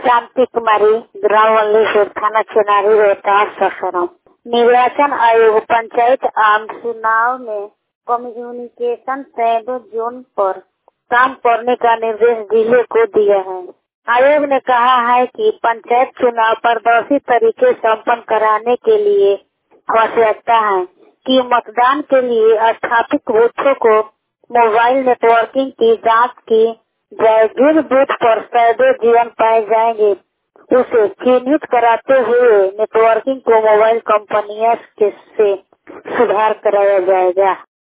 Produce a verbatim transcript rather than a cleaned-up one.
शांति कुमारी, ग्राम वल्लीपुर, थाना चुनारी, रोहतास, सासाराम। निर्वाचन आयोग पंचायत आम चुनाव में कम्युनिकेशन सेंटर जोन पर काम करने का निर्देश जिले को दिया है। आयोग ने कहा है कि पंचायत चुनाव पारदर्शी तरीके संपन्न कराने के लिए आवश्यकता है कि मतदान के लिए स्थापित बूथों को मोबाइल नेटवर्किंग की जांच की जाए। जिन बूथ पर सैदे जीवन पाए जाएंगे उसे चिन्हित कराते हुए नेटवर्किंग को मोबाइल कंपनियों से सुधार कराया जाएगा।